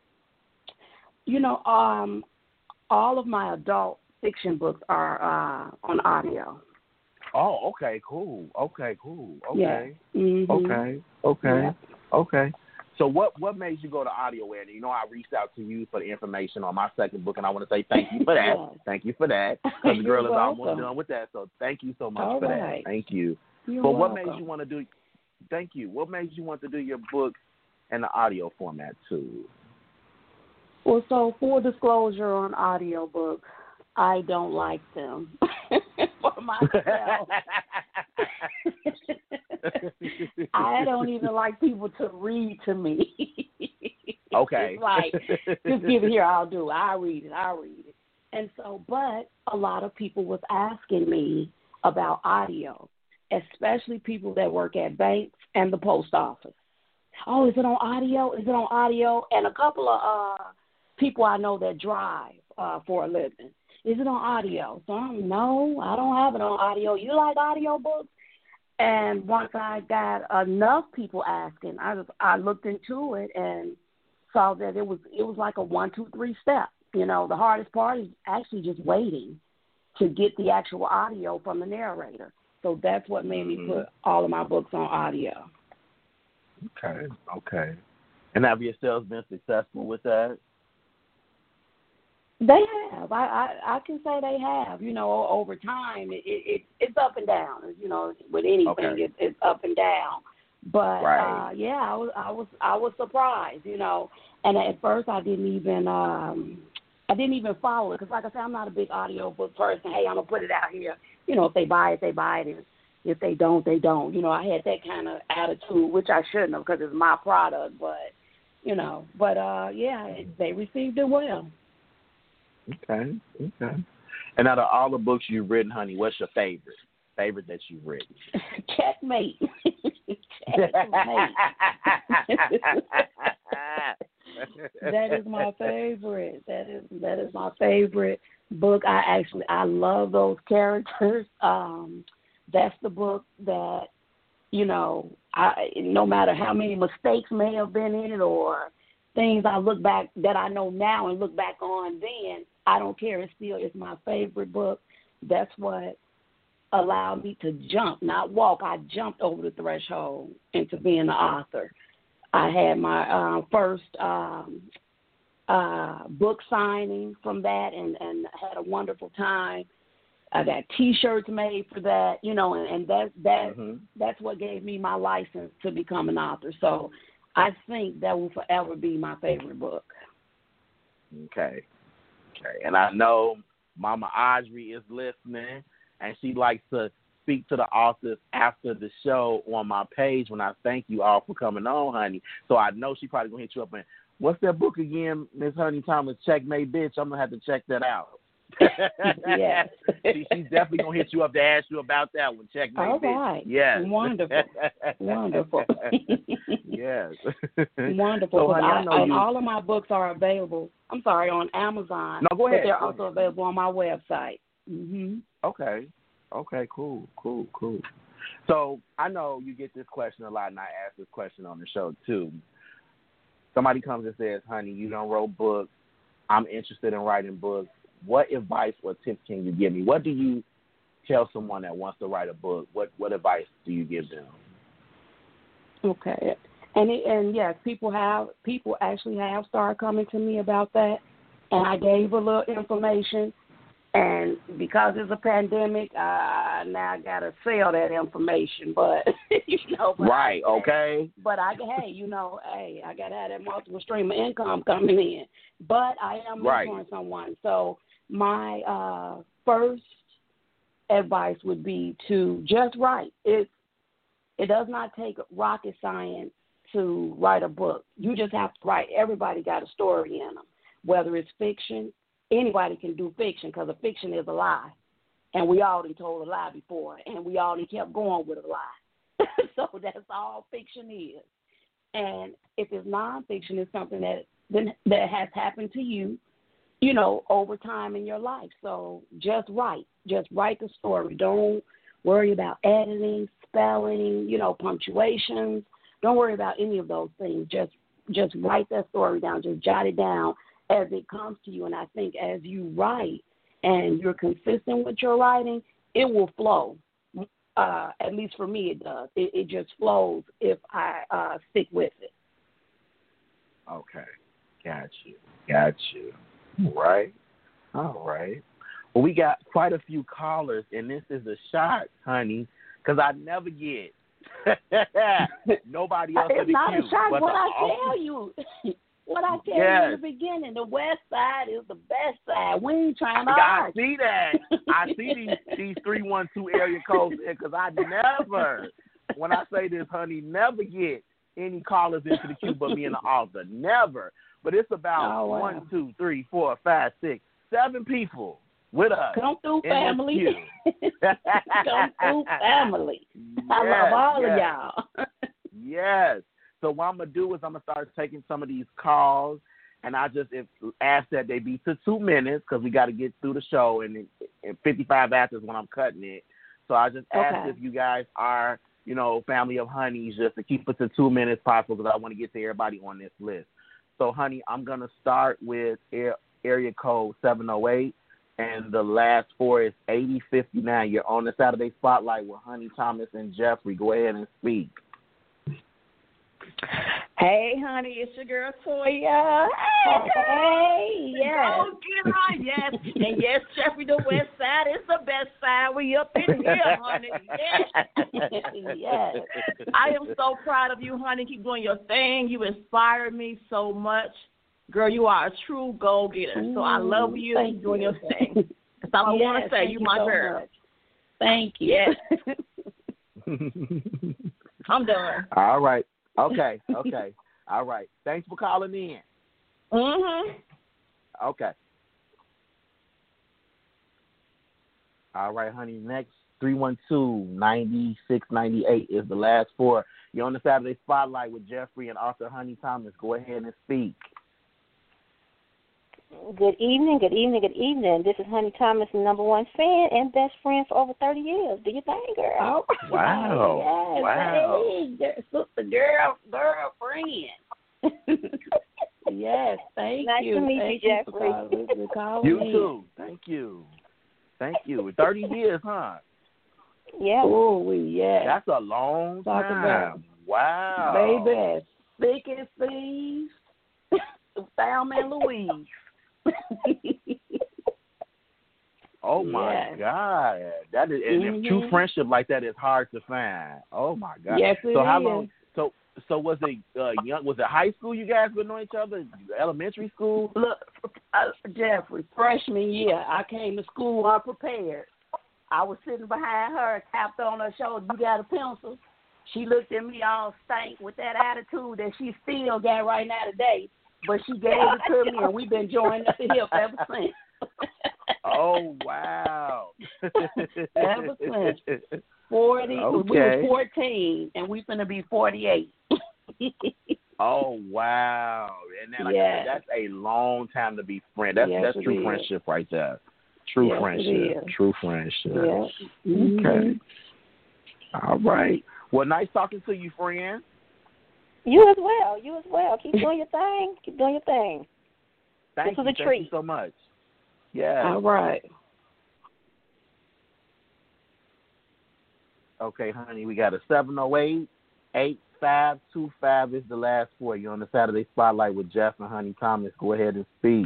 You know, um, all of my adult fiction books are uh, on audio. Oh, okay, cool. Okay, cool. Okay. Yeah. Mm-hmm. Okay. Okay. Yeah. Okay. So what, what made you go to audio, Eddie? You know, I reached out to you for the information on my second book, and I want to say thank you for that. Yes. Thank you for that. Because the girl is welcome. almost done with that. So thank you so much All for right. that. Thank you. You're but welcome. what made you want to do? Thank you. What made you want to do your book in the audio format too? Well, so full disclosure on audiobooks, I don't like them for myself. I don't even like people to read to me. Okay. It's like, just give it here, I'll do it. I'll read it, I'll read it. And so, but a lot of people was asking me about audio, especially people that work at banks and the post office. Oh, is it on audio? Is it on audio? And a couple of uh, people I know that drive uh, for a living. Is it on audio? So I'm, no, I don't have it on audio. You like audio books? And once I got enough people asking, I just I looked into it and saw that it was it was like a one, two, three step. You know, the hardest part is actually just waiting to get the actual audio from the narrator. So that's what made mm-hmm. me put all of my books on audio. Okay, okay. And have your sales been successful with that? They have. I, I, I can say they have. You know, over time, it, it it's up and down. You know, with anything, okay. it, it's up and down. But right. uh, yeah, I was I was I was surprised. You know, and at first I didn't even um, I didn't even follow it because, like I said, I'm not a big audiobook person. Hey, I'm gonna put it out here. You know, if they buy it, they buy it. And if they don't, they don't. You know, I had that kind of attitude, which I shouldn't have because it's my product. But you know, but uh, yeah, they received it well. Okay, okay. And out of all the books you've written, honey, what's your favorite? favorite that you've written? Checkmate. Checkmate. That is my favorite. That is that is my favorite book. I actually I love those characters. Um, that's the book that, you know, I no matter how many mistakes may have been in it or things I look back that I know now and look back on then, I don't care. It still is my favorite book. That's what allowed me to jump, not walk. I jumped over the threshold into being an author. I had my uh, first um, uh, book signing from that and, and had a wonderful time. I got T-shirts made for that, you know, and, and that that mm-hmm. that's what gave me my license to become an author. So I think that will forever be my favorite book. Okay. Okay. And I know Mama Audrey is listening, and she likes to speak to the authors after the show on my page when I thank you all for coming on, honey. So I know she probably going to hit you up and, what's that book again, Miss Honey Thomas? Checkmate, bitch. I'm going to have to check that out. Yes. she, she's definitely going to hit you up to ask you about that one. Checkmate, all bitch. right. Yes. Wonderful. Wonderful. Yes. Wonderful. So, honey, I, I know and you... all of my books are available, I'm sorry, on Amazon. No, go ahead. But they're go also ahead. available on my website. Mm-hmm. Okay. Okay, cool, cool, cool. So I know you get this question a lot, and I ask this question on the show too. Somebody comes and says, honey, you don't wrote books. I'm interested in writing books. What advice or tips can you give me? What do you tell someone that wants to write a book? What what advice do you give them? Okay. And it, and yes, people have people actually have started coming to me about that, and I gave a little information. And because it's a pandemic, uh, now I gotta sell that information. But you know, but right? I, okay. But I, hey, you know, hey, I gotta have that multiple stream of income coming in. But I am mentoring right. someone. So my uh, first advice would be to just write. It it does not take rocket science to write a book. You just have to write. Everybody got a story in them, whether it's fiction. Anybody can do fiction because a fiction is a lie. And we all done told a lie before, and we all done kept going with a lie. So that's all fiction is. And if it's nonfiction, it's something that that has happened to you, you know, over time in your life. So just write. Just write the story. Don't worry about editing, spelling, you know, punctuations. Don't worry about any of those things. Just just write that story down. Just jot it down as it comes to you. And I think as you write and you're consistent with your writing, it will flow. Uh, at least for me, it does. It, it just flows if I uh, stick with it. Okay. Got you. Got you. All right. All right. Well, we got quite a few callers, and this is a shot, honey, because I never get nobody else it's in the not queue. A shot. But what I awesome... tell you. What I tell yes. you in the beginning, the west side is the best side. We ain't trying to I argue. see that. I see these these three one two area codes because I never, when I say this, honey, never get any callers into the queue but me and the author. Never. But it's about oh, wow. one, two, three, four, five, six, seven people with us. Come through, family. Come through, family. Yes, I love all yes. of y'all. Yes. So what I'm going to do is I'm going to start taking some of these calls, and I just if, ask that they be to two minutes because we got to get through the show, and, and fifty-five after is when I'm cutting it. So I just ask okay. if you guys are, you know, family of honeys, just to keep it to two minutes possible because I want to get to everybody on this list. So, honey, I'm going to start with area code seven oh eight, and the last four is eighty fifty-nine. You're on the Saturday Spotlight with Honey Thomas and Jeffrey. Go ahead and speak. Hey, honey, it's your girl Toya. Hey, hey yes. Go get her, yes. And yes, Jeffrey, the west side is the best side. We up in here, honey. Yes. Yes. I am so proud of you, honey. Keep doing your thing. You inspire me so much. Girl, you are a true go-getter. So I love you. Thank Keep doing you. your thing. That's all I yes, want to say. You my so girl. Much. Thank you. Yes. I'm done. All right. Okay, okay. All right. Thanks for calling in. Mm-hmm. Okay. All right, honey. Next, three one two, nine six nine eight is the last four. You're on the Saturday Spotlight with Jeffrey and author Honey Thomas. Go ahead and speak. Good evening, good evening, good evening. This is Honey Thomas, number one fan and best friend for over thirty years. Do you think, girl? Oh, wow. Yes, wow. Hey, sister, girl, girlfriend. Yes, thank nice you. Nice to meet thank you, you Jeffrey. For calling, you me. too. Thank you. Thank you. thirty years, huh? Yeah. Oh, we yeah. That's a long Talk time. about Wow. Baby, thick as thieves. Thelma and Louise. Oh my yes. God, that is and mm-hmm. if true friendship like that is hard to find. Oh my God. Yes, it so how is. long? So so was it uh, young? Was it high school? You guys been knowing each other? Elementary school? Look, uh, Jeffrey, freshman year, I came to school unprepared. I was sitting behind her, tapped on her shoulder. You got a pencil? She looked at me all stank with that attitude that she still got right now today. But she gave it to me, and we've been joined at the hip ever since. Oh, wow. Ever since. forty, okay. We were fourteen, and we finna be forty-eight. Oh, wow. And then, like yes. I said, that's a long time to be friends. That's, yes, that's true is. friendship right there. True yes, friendship. True friendship. Yes. Okay. Mm-hmm. All right. Well, nice talking to you, friend. You as well. You as well. Keep doing your thing. Keep doing your thing. Thank this you. was a Thank treat. you so much. Yeah. All right. Okay, honey, we got a seven oh eight, eight five two five is the last four. You're on the Saturday Spotlight with Jeff and Honey Thomas. Go ahead and speak.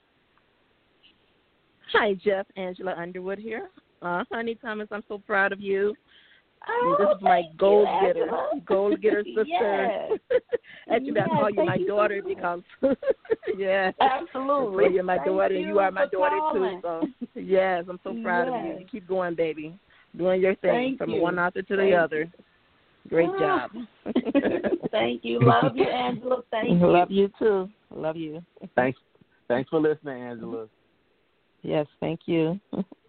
Hi, Jeff. Angela Underwood here. Uh, Honey Thomas, I'm so proud of you. Oh, this is my gold you, getter, Angela. gold getter sister. Yes. Actually, yes, I call you my you daughter so because, yeah. Absolutely. So you're my Thank daughter, you and you are my daughter, calling. too. So, yes, I'm so proud yes. of you. You keep going, baby. Doing your thing Thank from you. one author to Thank the other. Great ah. job. Thank you. Love you, Angela. Thank you. Love you, too. Love you. Thanks, Thanks for listening, Angela. Yes, thank you.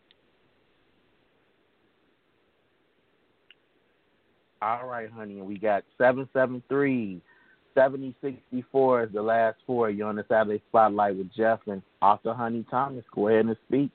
All right, honey, and we got seven seven three, seven oh six four is the last four. You're on the Saturday Spotlight with Jeff and author Honey Thomas. Go ahead and speak.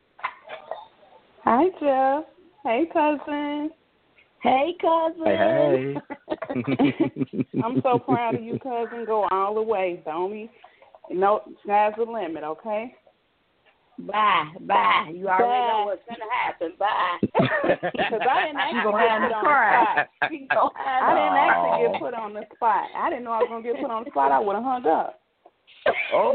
Hi, Jeff. Hey, cousin. Hey, cousin. Hey, hey. I'm so proud of you, cousin. Go all the way. The only, no, sky's the limit, okay? Bye, bye. You already bye. know what's going to happen. Bye. Because I didn't actually get put on cry. the spot. I didn't actually get put on the spot. I didn't know I was going to get put on the spot. I would have hung up. Oh.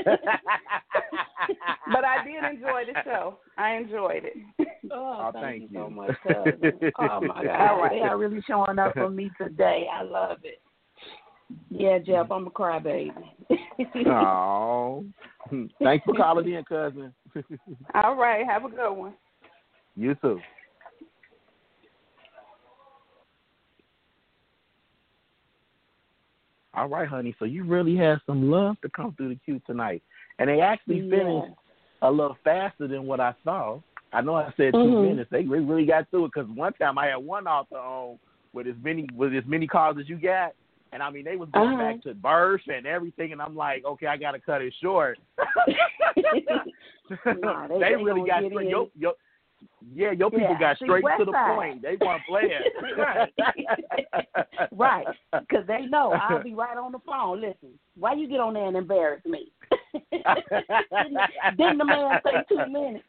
But I did enjoy the show. I enjoyed it. Oh, oh thank, thank you you so much, cousin. Oh, my God. They are really showing up for me today. I love it. Yeah, Jeff, I'm a crybaby. Oh. Thanks for calling in, cousin. All right. Have a good one. You too. All right, honey. So you really had some love to come through the queue tonight. And they actually yeah. finished a little faster than what I thought. I know I said two mm-hmm. minutes. They really, really got through it because one time I had one author on with as many with as many calls as you got. And, I mean, they was going uh-huh. back to birth and everything, and I'm like, okay, I got to cut it short. nah, they, they they really got straight. Yo, yo, yeah, your people yeah. got See, straight West to the side. point. They want to play it. Right. Right. Because they know I'll be right on the phone. Listen, why you get on there and embarrass me? didn't, didn't the man say two minutes?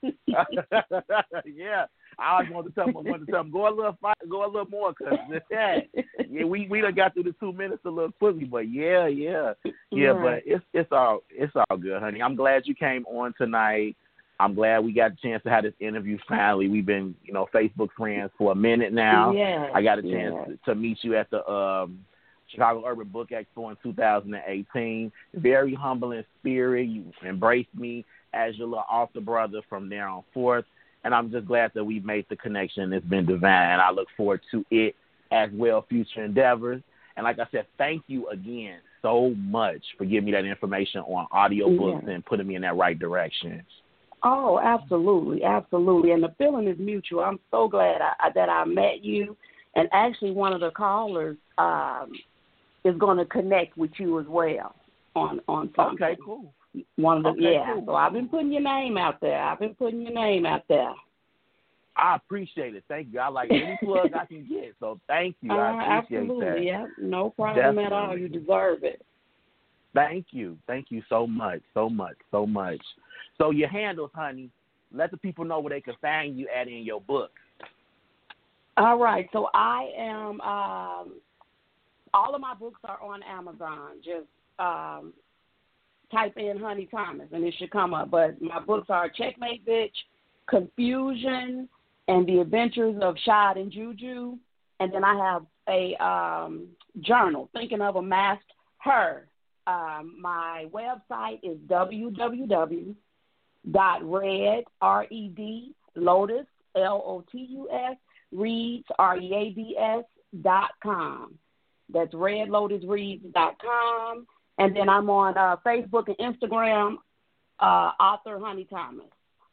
Yeah. I always wanted to tell him, wanted to tell him, go a little, go a little more, cause yeah, yeah, we we done got through the two minutes a little quickly, but yeah, yeah, yeah, right. But it's it's all it's all good, honey. I'm glad you came on tonight. I'm glad we got a chance to have this interview finally. We've been, you know, Facebook friends for a minute now. Yeah, I got a chance yeah. to meet you at the um, Chicago Urban Book Expo in two thousand eighteen. Very humble in spirit. You embraced me as your little author brother from there on forth. And I'm just glad that we've made the connection. It's been divine. I look forward to it as well, future endeavors. And like I said, thank you again so much for giving me that information on audiobooks yeah. and putting me in that right direction. Oh, absolutely, absolutely. And the feeling is mutual. I'm so glad I, I, that I met you. And actually, one of the callers um, is going to connect with you as well on on something. Okay, cool. One of the okay, yeah. Cool. So I've been putting your name out there. I've been putting your name out there. I appreciate it. Thank you. I like any plug I can get. So thank you. Uh, I appreciate absolutely, that. yeah. No problem Definitely. at all. You deserve it. Thank you. Thank you so much, so much, so much. So your handles, honey, let the people know where they can find you at in your book. All right. So I am, um, all of my books are on Amazon. Just um, type in Honey Thomas and it should come up. But my books are Checkmate Bitch, Confusion, and The Adventures of Shad and Juju. And then I have a um, journal, Thinking of a Masked Her. Um, my website is w w w dot red, R E D, Lotus, L O T U S, Reads, R E A D S, dot com. That's red lotus reads dot com. And then I'm on uh, Facebook and Instagram, uh, author Honey Thomas.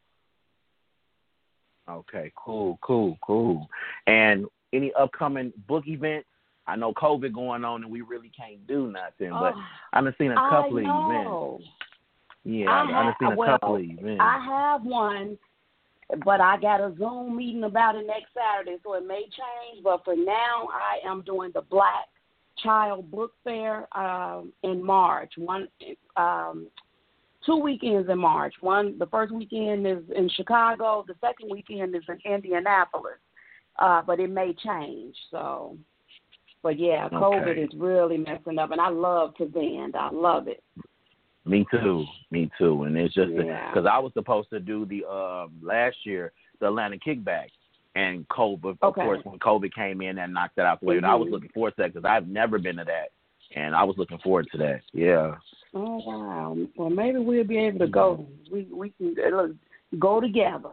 Okay, cool, cool, cool. And any upcoming book events? I know COVID going on and we really can't do nothing, but oh, I've seen a couple I of know. events. Yeah, I I've have, seen a well, couple of events. I have one, but I got a Zoom meeting about it next Saturday, so it may change. But for now, I am doing the Black Child Book Fair um, in March. One, um, two weekends in March. One, the first weekend is in Chicago. The second weekend is in Indianapolis. Uh, but it may change. So, but yeah, COVID Okay. is really messing up, and I love to vend. I love it. Me too. Me too. And it's just because Yeah. I was supposed to do the uh, last year the Atlanta Kickback, and COVID. Of Okay. course, when COVID came in, that knocked that out the way. And I was Mhm. looking forward to that because I've never been to that, and I was looking forward to that. Yeah. Oh wow! Well, maybe we'll be able to go. We we can uh, go together.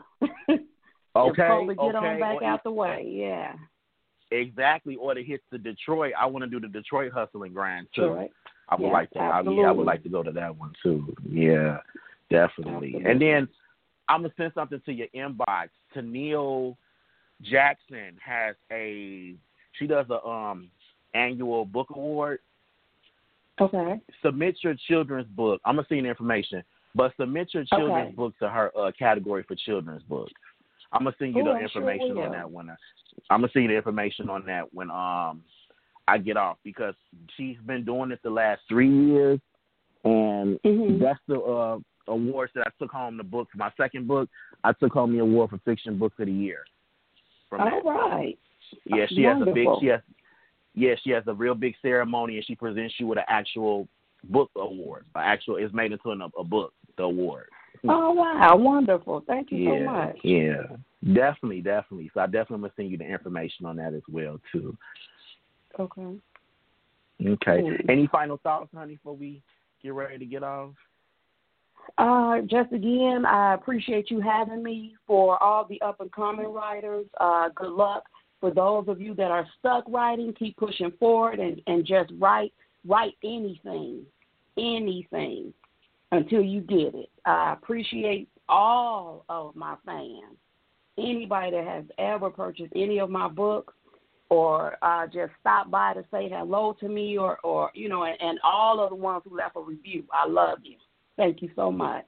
Okay. If COVID get okay. on back Or out the way, yeah. Exactly. Or to hit the Detroit. I want to do the Detroit hustling grind too. Sure. I would Yeah, like to. I, yeah, I absolutely. would like to go to that one too. Yeah, definitely. Absolutely. And then I'm gonna send something to your inbox. Tennille Jackson has a. She does a um annual book award. Okay. Submit your children's book. I'm gonna send you the information, but submit your children's Okay. book to her uh, category for children's books. I'm gonna send you Oh, the I information sure on will. that when I, I'm gonna send you the information on that when um I get off, because she's been doing it the last three years, and Mhm. that's the uh, awards that I took home. The book for my second book, I took home the award for fiction book of the year. From All that. right. Yeah, she has a big. Wonderful. She has. Yeah, she has a real big ceremony, and she presents you with an actual book award. An actual, it's made into an, a book. The award. Oh wow! Wonderful. Thank you Yeah, so much. yeah, definitely, definitely. So I definitely gonna send you the information on that as well too. Okay. Okay. Cool. Any final thoughts, honey, before we get ready to get off? Uh, just again, I appreciate you having me. For all the up and coming writers, uh, good luck. For those of you that are stuck writing, keep pushing forward and, and just write write anything, anything until you get it. I appreciate all of my fans. Anybody that has ever purchased any of my books, or uh, just stop by to say hello to me, or, or you know, and, and all of the ones who left a review. I love you. Thank you so much.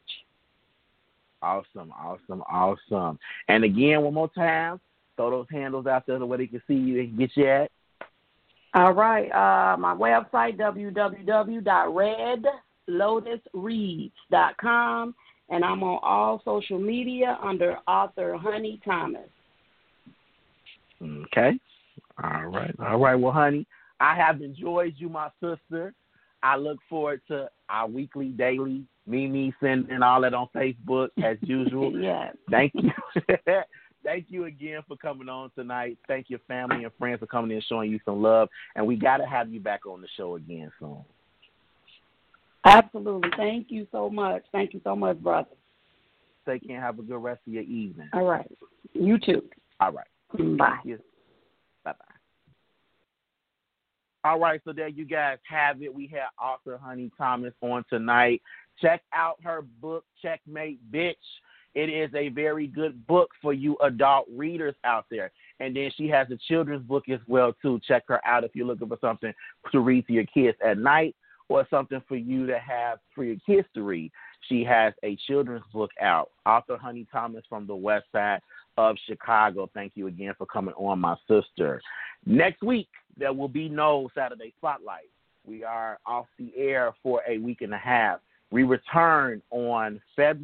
Awesome, awesome, awesome. And again, one more time, throw those handles out there the way they can see you and get you at. All right. Uh, my website, w w w dot red lotus reads dot com, and I'm on all social media under author Honey Thomas. Okay. All right. All right. Well, honey, I have enjoyed you, my sister. I look forward to our weekly, daily, Mimi sending all that on Facebook as usual. Yes. Thank you. Thank you again for coming on tonight. Thank your family and friends for coming in and showing you some love. And we got to have you back on the show again soon. Absolutely. Thank you so much. Thank you so much, brother. Take care and have a good rest of your evening. All right. You too. All right. Bye. Thank you. Bye-bye. All right, so there you guys have it. We had author Honey Thomas on tonight. Check out her book, Checkmate Bitch. It is a very good book for you adult readers out there. And then she has a children's book as well, too. Check her out if you're looking for something to read to your kids at night or something for you to have for your kids to read. She has a children's book out. Author Honey Thomas from the West Side of Chicago. Thank you again for coming on, my sister. Next week, there will be no Saturday Spotlight. We are off the air for a week and a half. We return on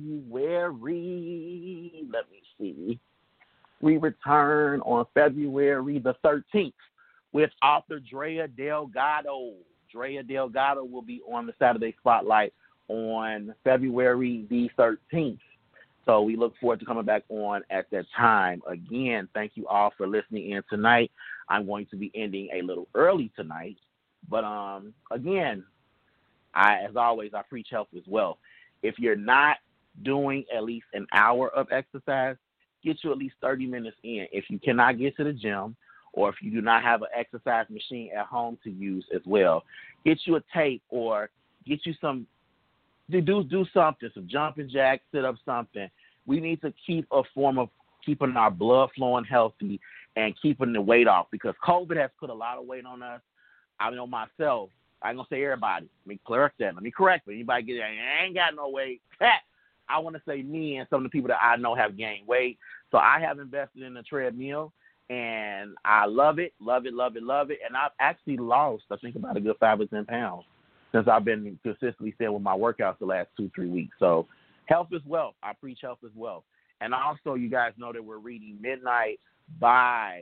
February, let me see. We return on February the thirteenth with author Drea Delgado. Drea Delgado will be on the Saturday Spotlight on February the thirteenth. So we look forward to coming back on at that time. Again, thank you all for listening in tonight. I'm going to be ending a little early tonight. But, um, again, I, as always, I preach health as well. If you're not doing at least an hour of exercise, get you at least thirty minutes in. If you cannot get to the gym or if you do not have an exercise machine at home to use as well, get you a tape or get you some do do something, some jumping jacks, sit up something. We need to keep a form of keeping our blood flowing healthy and keeping the weight off because COVID has put a lot of weight on us. I know myself. I ain't going to say everybody. Let me correct that. Let me correct it. Anybody get that? I ain't got no weight. I want to say me and some of the people that I know have gained weight. So I have invested in a treadmill, and I love it, love it, love it, love it. And I've actually lost, I think, about a good five or ten pounds since I've been consistently staying with my workouts the last two, three weeks. So health is wealth. I preach health as well. And also, you guys know that we're reading Midnight by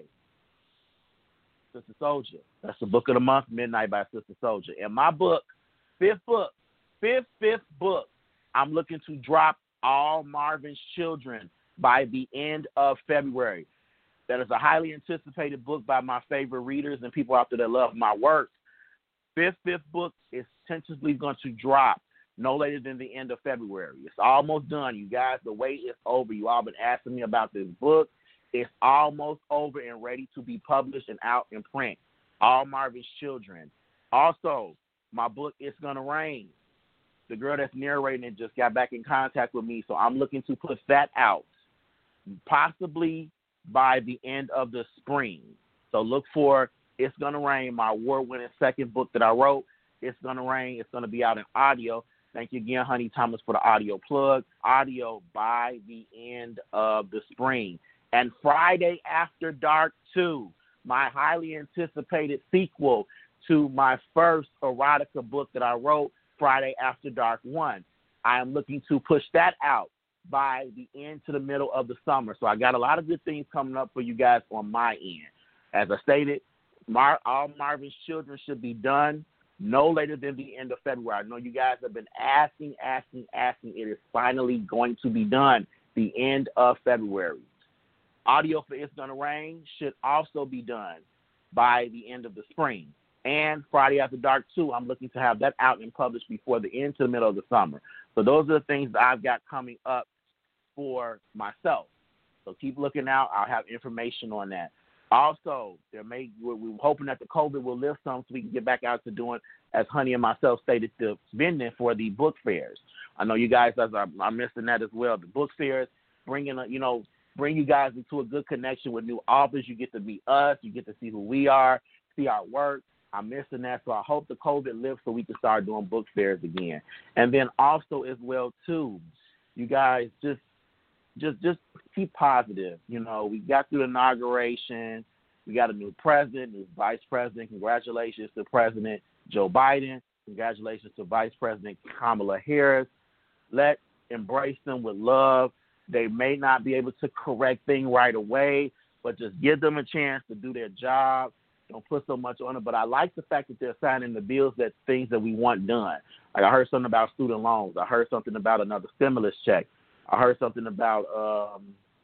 Sister Soldier. That's the book of the month, Midnight by Sister Soldier. And my book, fifth book, fifth, fifth book, I'm looking to drop All Marvin's Children by the end of February. That is a highly anticipated book by my favorite readers and people out there that love my work. Fifth, fifth book is tentatively going to drop no later than the end of February. It's almost done, you guys. The wait is over. You all been asking me about this book. It's almost over and ready to be published and out in print. All Marvin's Children. Also, my book, It's Gonna Rain. The girl that's narrating it just got back in contact with me, so I'm looking to put that out possibly by the end of the spring. So look for It's Gonna Rain, my award-winning second book that I wrote. It's Gonna Rain. It's going to be out in audio. Thank you again, Honey Thomas, for the audio plug. Audio by the end of the spring. And Friday After Dark two, my highly anticipated sequel to my first erotica book that I wrote, Friday After Dark one. I am looking to push that out by the end to the middle of the summer. So I got a lot of good things coming up for you guys on my end. As I stated, Mar- All Marvin's Children should be done no later than the end of February. I know you guys have been asking, asking, asking. It is finally going to be done the end of February. Audio for It's Gonna Rain should also be done by the end of the spring. And Friday After Dark two, I'm looking to have that out and published before the end to the middle of the summer. So those are the things that I've got coming up for myself. So keep looking out. I'll have information on that. Also, there may we're, we're hoping that the COVID will lift some so we can get back out to doing, as Honey and myself stated, the vending for the book fairs. I know you guys are, are missing that as well. The book fairs, bringing, a, you know, bring you guys into a good connection with new authors. You get to meet us. You get to see who we are, see our work. I'm missing that, so I hope the COVID lifts so we can start doing book fairs again. And then also as well, too, you guys just just just keep positive. You know, we got through the inauguration. We got a new president, new vice president. Congratulations to President Joe Biden. Congratulations to Vice President Kamala Harris. Let's embrace them with love. They may not be able to correct things right away, but just give them a chance to do their job. Don't put so much on it. But I like the fact that they're signing the bills, that things that we want done. Like I heard something about student loans. I heard something about another stimulus check. I heard something about um,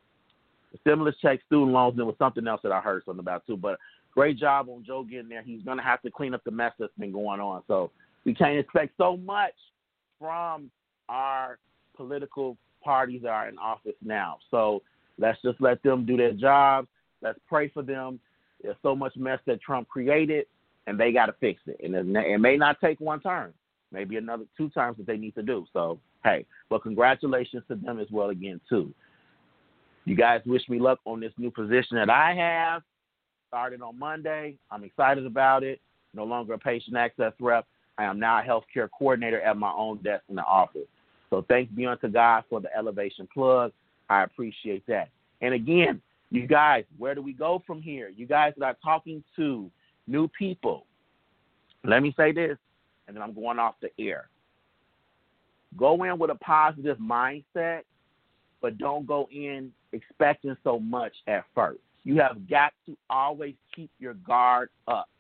the stimulus check, student loans, and there was something else that I heard something about too. But great job on Joe getting there. He's going to have to clean up the mess that's been going on. So we can't expect so much from our political parties that are in office now. So let's just let them do their jobs. Let's pray for them. There's so much mess that Trump created, and they got to fix it. And it may not take one term. maybe another two terms that they need to do. So, hey, but congratulations to them as well again, too. You guys wish me luck on this new position that I have. Started on Monday. I'm excited about it. No longer a patient access rep. I am now a healthcare coordinator at my own desk in the office. So thanks be unto God for the elevation plug. I appreciate that. And again, you guys, where do we go from here? You guys that are talking to new people, let me say this, and then I'm going off the air. Go in with a positive mindset, but don't go in expecting so much at first. You have got to always keep your guard up.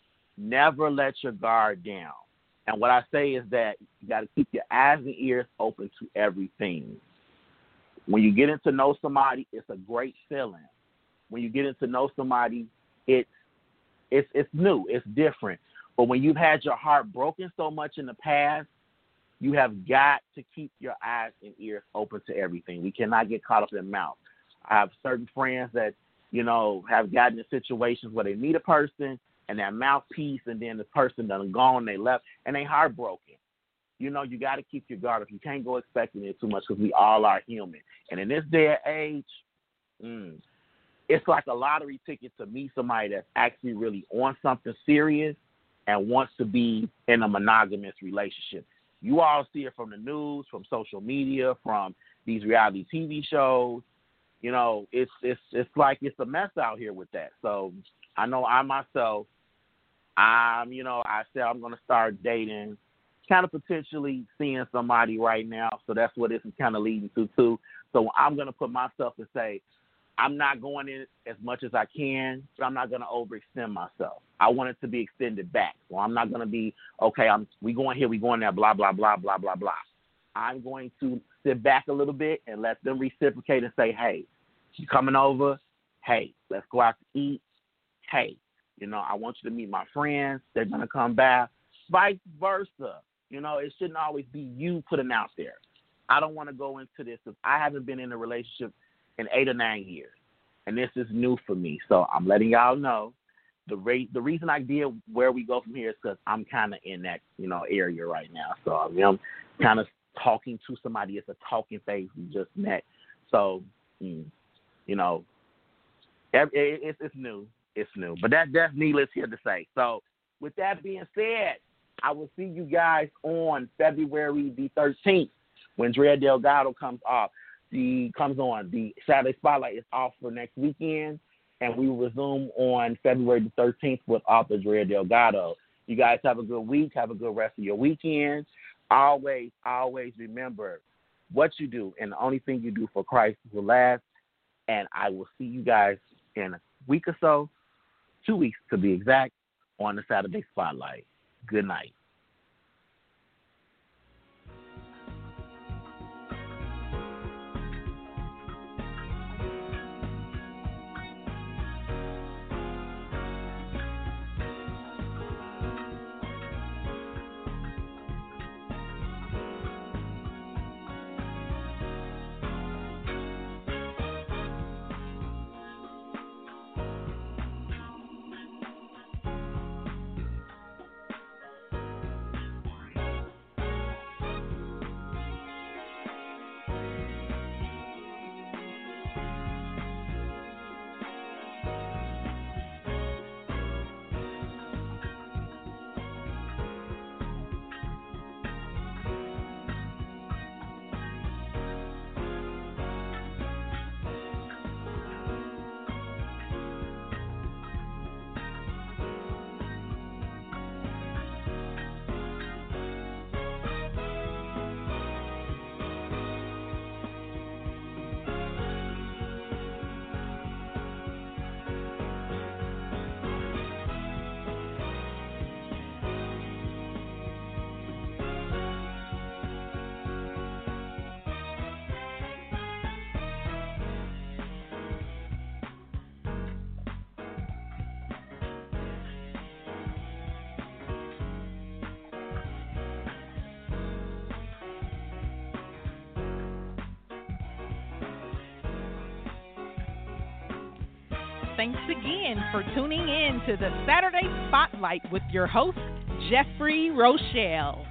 Never let your guard down. And what I say is that you got to keep your eyes and ears open to everything. When you get into know somebody, it's a great feeling. When you get into know somebody, it's it's it's new, it's different. But when you've had your heart broken so much in the past, you have got to keep your eyes and ears open to everything. We cannot get caught up in mouth. I have certain friends that, you know, have gotten in situations where they meet a person and that mouthpiece, and then the person done gone, they left, and they heartbroken. You know, you got to keep your guard up. You can't go expecting it too much because we all are human. And in this day and age, mm, it's like a lottery ticket to meet somebody that's actually really on something serious and wants to be in a monogamous relationship. You all see it from the news, from social media, from these reality T V shows. You know, it's it's it's like it's a mess out here with that. So I know I myself, I'm, you know, I said I'm going to start dating, kind of potentially seeing somebody right now. So that's what this is kind of leading to, too. So I'm going to put myself and say, I'm not going in as much as I can, but I'm not going to overextend myself. I want it to be extended back. So I'm not going to be, okay, I'm we going here, we going there, blah, blah, blah, blah, blah, blah. I'm going to sit back a little bit and let them reciprocate and say, hey, you coming over? Hey, let's go out to eat. Hey, you know, I want you to meet my friends. They're going to come back. Vice versa. You know, it shouldn't always be you putting out there. I don't want to go into this. I haven't been in a relationship in eight or nine years, and this is new for me. So I'm letting y'all know the rate. The reason I did where we go from here is because I'm kind of in that, you know, area right now. So I mean, I'm kind of talking to somebody. It's a talking phase we just met. So, mm, you know, it, it, it's, it's new. It's new. But that, that's needless here to say. So with that being said, I will see you guys on February the thirteenth when Drea Delgado comes off. The comes on. The Saturday Spotlight is off for next weekend, and we will resume on February the thirteenth with author Drea Delgado. You guys have a good week. Have a good rest of your weekend. Always, always remember what you do, and the only thing you do for Christ will last. And I will see you guys in a week or so, two weeks to be exact, on the Saturday Spotlight. Good night. Thanks again for tuning in to the Saturday Spotlight with your host, Jeffrey Rochelle.